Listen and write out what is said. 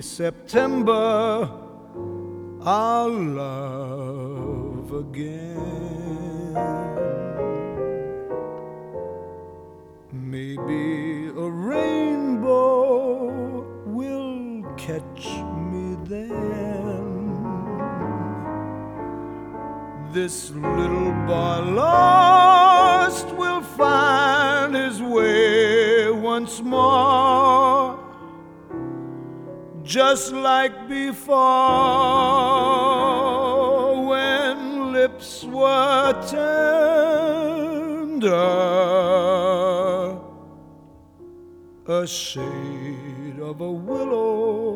September I'll love again. Maybe a rainbow will catch me then. This little boy lost will find his way once more, just like before, when lips were tender, a shade of a willow